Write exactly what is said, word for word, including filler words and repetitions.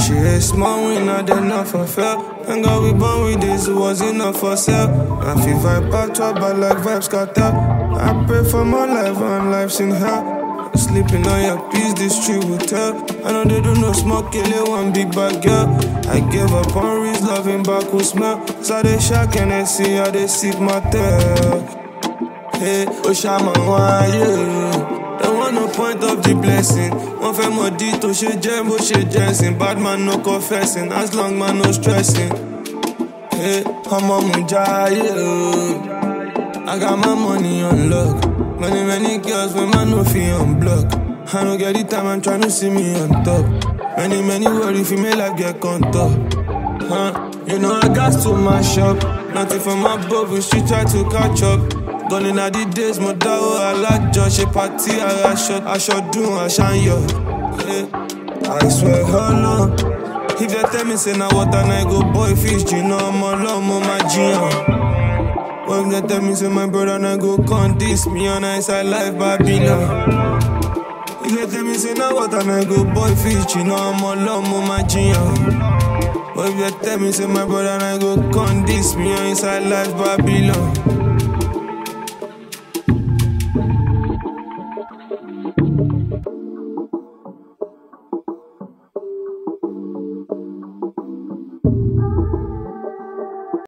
She a small winner, then not for fair. Thank God we born with this, it was enough for sale. I feel vibe back to but like vibes cartel. I pray for my life and life's in hell. Sleeping on your peace, this tree will tell. I know they do no smoke, kill it, one big bad girl. I gave up on Reese, loving back who smell. So they shock and they see how they sip my tail. Hey, Oshama, why you? Don't want no point of the blessing. One fair more dito, she jam, but she dancing. Bad man no confessing, as long man no stressing. Hey, I'm a mujaye. I got my money on lock. Many, many girls with my no fee on block. I don't get the time, I'm trying to see me on top. Many, many worry if you may life get on top. Huh? You know I got to my shop. Nothing from my bubble, she try to catch up. Gone in the days, my dao, I like Josh, a party, I shot, I shot do, I shine yo. Yeah. I swear, hold on. If you tell me, say now what and I go boy fish, you know I'm alone, on my gym. When they tell me, say my brother and I go con this, me on ice, I life, Babylon. If they tell me, say now what and I go boy fish, you know I'm alone, on my gym. But if they tell me, say my brother and I go con this, me on inside life, Babylon.